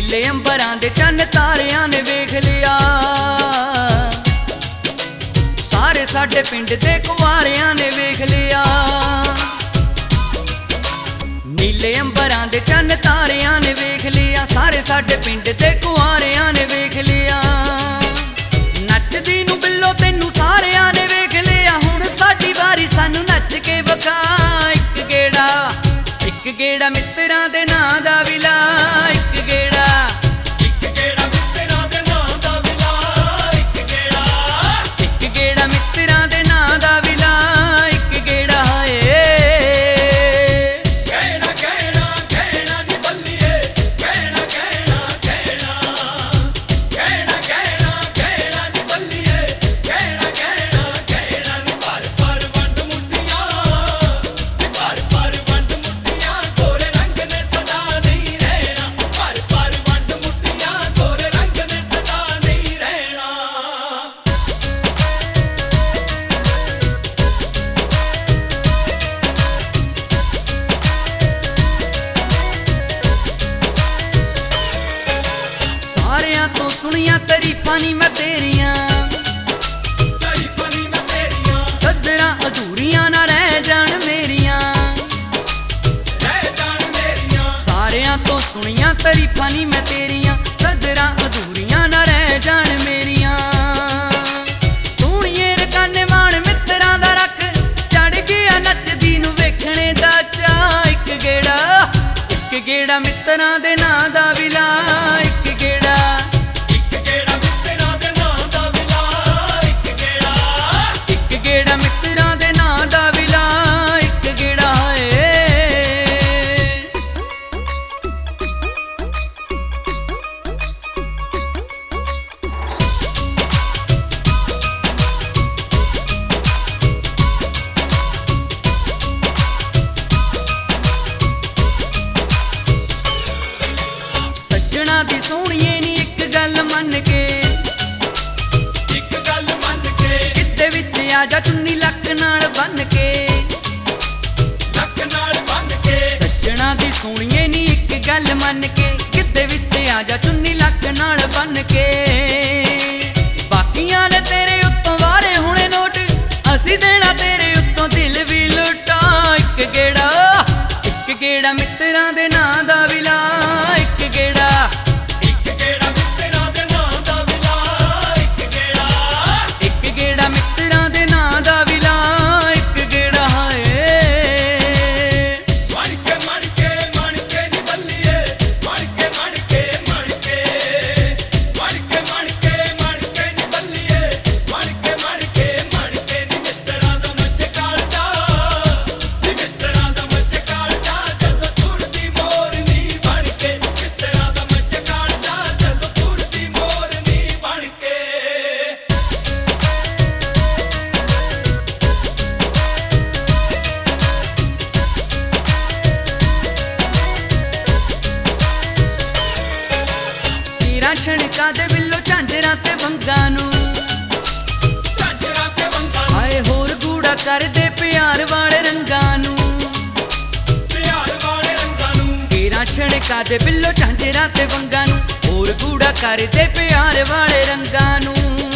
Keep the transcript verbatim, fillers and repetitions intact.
नीले अंबरां दे चन्न तारियां ने वेख लिया, सारे साडे पिंड दे कुआरियां ने वेख लिया। नीले अंबरां दे चन्न तारियां ने वेख लिया, सारे साडे पिंड दे कुआरियां ने वेख लिया। नचदी नूं बिल्लो तैनूं सारियां ने वेख लिया, हुण साडी वारी सानू नच के विखा इक गेड़ा, इक गेड़ा मित्तरां दे नां दा विला, इक गेड़ा इक गेड़ा मित्तरां दे नां दा विला, इक गेड़ा इक गेड़ा मित्तरां दे नां दा विला, इक गेड़ा हाए। कहना कहना कहना नी बल्लिए, कहना कहना कहना, कहना कहना कहना नी बल्लिए, कहना कहना कहना नी पर पर वंड मुट्ठियां, पर पर वंड मुट्ठियां गोरे रंग ने सदा नहीं रहना, पर पर वंड मुट्ठियां गोरे रंग ने सदा नहीं रहना। सारियां तो सुनिया तरीफां नी मैं तेरियां, तारीफां नी मैं तेरियां, सदरां अधूरियां ना रह जाण मेरियां। रह जान मेरियां, सारियां तो सुनिया तरीफां नी मैं तेरियां, सदरां अधूरियां ना रह जाण मेरियां। सोहणीए रकाने मान मित्तरां दा रख, चढ़ गया नचदी नूं वेखणे दा चाऽ, इक गेड़ा इक गेड़ा मित्तरां दे नां दा विला, इक गेड़ा इक गेड़ा मित्तरां दे नां दा विला, इक गेड़ा इक गेड़ा मित्तरां दे नां दा विला, इक गेड़ा हाए। सज्जणा दी सोहणीए नी इक गल मन के, इक गल मन के किते विच आ जा चुन्नी लक नाल बन के। लक नाल बन के, सज्जणा दी सोहणीए नी इक गल मन के, किते विच आ जा चुन्नी लक नाल बन के। बाकियां ने तेरे उत्तों वारे हुणे नोट, असी देना तेरे उत्तों दिल भी लुटा, इक गेड़ा इक गेड़ा मित्तरां दे नां दा विला, इक गेड़ा इक गेड़ा मित्तरां दे नां दा विला, इक गेड़ा इक गेड़ा मित्तरां दे नां दा विला, इक गेड़ा हाए। मण के मण के मण के नी बल्लिए, मण के मण के मण के, मण के मण के मण के नी बल्लिए, मण के मण के मण के नी मित्तरां दा मच कालटा, नी मित्तरां दा मच कालटा जदों तुरदी मोरनी बन के, मित्तरां दा मच कालटा जदों तुरदी मोरनी बन के। ਤੀਰਾਂ ਛਣਕਾਂ ਦੇ ਬਿੱਲੋ ਝਾਂਜਰਾਂ ਤੇ ਵੰਗਾਂ ਨੂੰ, ਝਾਂਜਰਾਂ ਤੇ ਵੰਗਾਂ ਹਾਏ ਹੋਰ ਗੂੜਾ ਕਰਦੇ ਪਿਆਰ ਵਾਲੇ ਰੰਗਾਂ ਨੂੰ। ਪਿਆਰ ਵਾਲੇ ਰੰਗਾਂ ਨੂੰ, ਤੀਰਾਂ ਛਣਕਾਂ ਦੇ ਬਿੱਲੋ ਝਾਂਜਰਾਂ ਤੇ ਵੰਗਾਂ ਨੂੰ, ਹੋਰ ਗੂੜਾ ਕਰਦੇ ਪਿਆਰ ਵਾਲੇ ਰੰਗਾਂ ਨੂੰ।